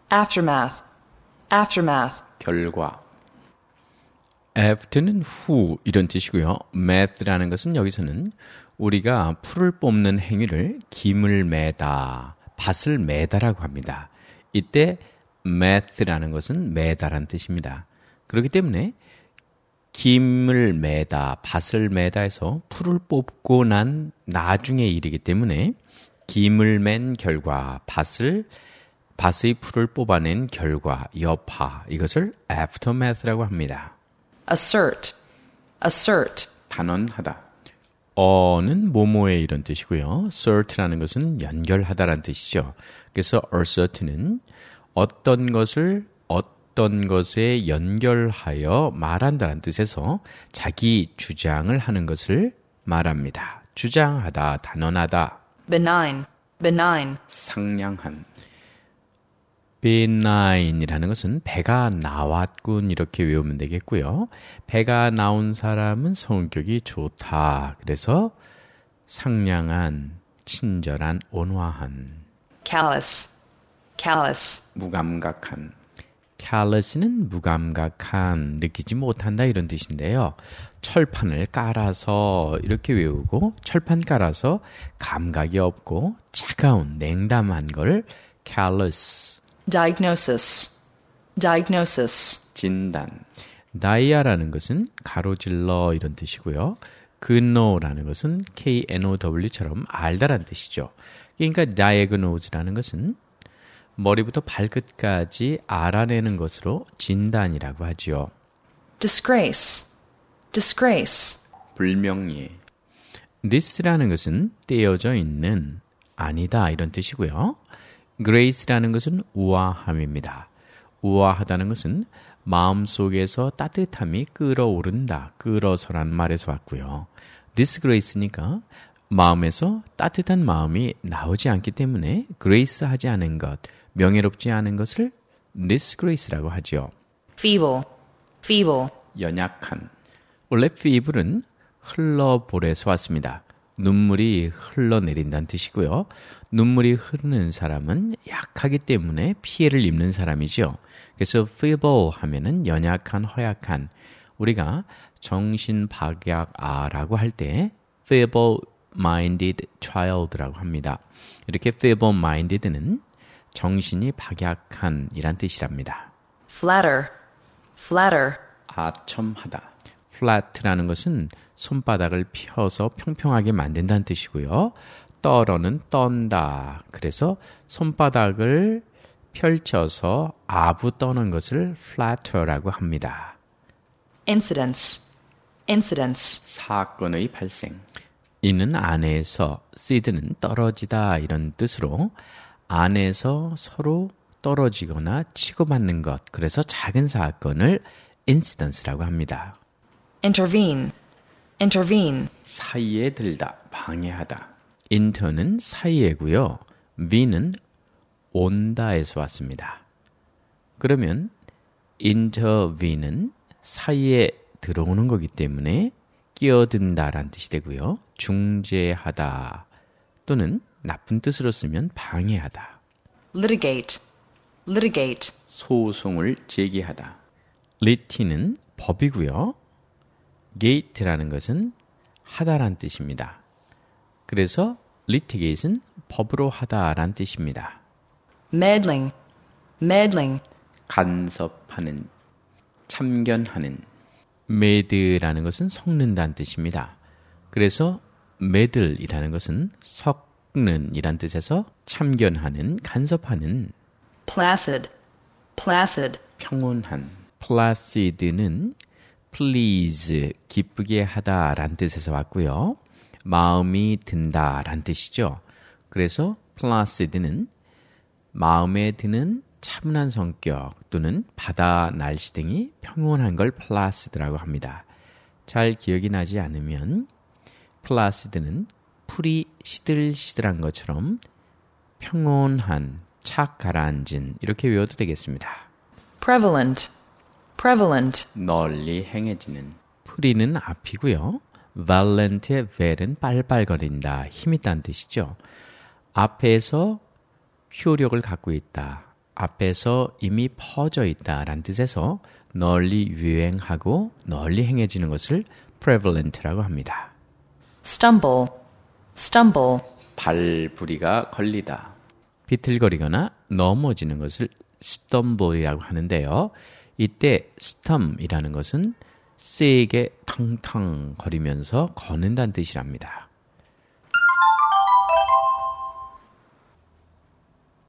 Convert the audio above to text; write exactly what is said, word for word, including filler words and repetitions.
aftermath, aftermath. 결과. after는 후 이런 뜻이고요. math라는 것은 여기서는 우리가 풀을 뽑는 행위를 김을 매다, 밭을 매다라고 합니다. 이때 math라는 것은 매다라는 뜻입니다. 그렇기 때문에 김을 매다, 밭을 매다 해서 풀을 뽑고 난 나중의 일이기 때문에 김을 맨 결과, 밭을, 밭의 풀을 뽑아낸 결과, 여파, 이것을 aftermath라고 합니다. assert, assert. 단언하다. 어는 뭐뭐의 이런 뜻이고요. assert라는 것은 연결하다라는 뜻이죠. 그래서 assert는 어떤 것을 어떤 것에 연결하여 말한다는 뜻에서 자기 주장을 하는 것을 말합니다. 주장하다, 단언하다. benign, benign. 상냥한. benign이라는 것은 배가 나왔군 이렇게 외우면 되겠고요. 배가 나온 사람은 성격이 좋다. 그래서 상냥한, 친절한, 온화한. callous, callous. 무감각한. callous는 무감각한, 느끼지 못한다 이런 뜻인데요. 철판을 깔아서 이렇게 외우고 철판 깔아서 감각이 없고 차가운, 냉담한 걸 callous. diagnosis, diagnosis. 진단. 다이아라는 것은 가로질러 이런 뜻이고요. know라는 것은 know처럼 알다라는 뜻이죠. 그러니까 diagnose라는 것은 머리부터 발끝까지 알아내는 것으로 진단이라고 하지요. disgrace, disgrace. 불명예. this라는 것은 떼어져 있는, 아니다 이런 뜻이고요. grace라는 것은 우아함입니다. 우아하다는 것은 마음속에서 따뜻함이 끓어오른다, 끓어서라는 말에서 왔고요. disgrace니까 마음에서 따뜻한 마음이 나오지 않기 때문에 grace하지 않은 것, 명예롭지 않은 것을 disgrace라고 하죠. feeble, feeble. 연약한. 원래 feeble은 흘러볼에서 왔습니다. 눈물이 흘러내린다는 뜻이고요. 눈물이 흐르는 사람은 약하기 때문에 피해를 입는 사람이죠. 그래서 feeble 하면은 연약한, 허약한. 우리가 정신박약아라고 할 때 feeble-minded child라고 합니다. 이렇게 feeble-minded는 정신이 박약한 이란 뜻이랍니다. flatter, flatter. 아첨하다. flat라는 것은 손바닥을 펴서 평평하게 만든다는 뜻이고요. 떨어는 떤다. 그래서 손바닥을 펼쳐서 아부 떠는 것을 flatter라고 합니다. incidents, incidents. 사건의 발생. 이는 안에서, seed는 떨어지다 이런 뜻으로 안에서 서로 떨어지거나 치고받는 것, 그래서 작은 사건을 incidence라고 합니다. intervene, intervene. 사이에 들다, 방해하다. inter는 사이에고요. ve는 온다에서 왔습니다. 그러면 intervene는 사이에 들어오는 거기 때문에 끼어든다라는 뜻이 되고요. 중재하다 또는 나쁜 뜻으로 쓰면 방해하다. litigate, litigate. 소송을 제기하다. litig는 법이고요. gate라는 것은 하다란 뜻입니다. 그래서 litigate는 법으로 하다란 뜻입니다. meddling, meddling. 간섭하는, 참견하는. medd라는 것은 섞는다는 뜻입니다. 그래서 meddle이라는 것은 섞는 이란 뜻에서 참견하는, 간섭하는. placid, placid. 평온한. placid는 please, 기쁘게 하다란 뜻에서 왔고요. 마음이 든다란 뜻이죠. 그래서 placid는 마음에 드는 차분한 성격 또는 바다 날씨 등이 평온한 걸 placid라고 합니다. 잘 기억이 나지 않으면 placid는 풀이 시들시들한 것처럼 평온한, 착 가라앉은 이렇게 외워도 되겠습니다. prevalent, prevalent. 널리 행해지는. 프리는 앞이고요. violent의 vel은 빨빨거린다, 힘있다는 뜻이죠. 앞에서 효력을 갖고 있다, 앞에서 이미 퍼져 있다라는 뜻에서 널리 유행하고 널리 행해지는 것을 prevalent라고 합니다. stumble, stumble, 발부리가 걸리다. 비틀거리거나 넘어지는 것을 stumble이라고 하는데요. 이때 stump이라는 것은 세게 탕탕 거리면서 거는다는 뜻이랍니다.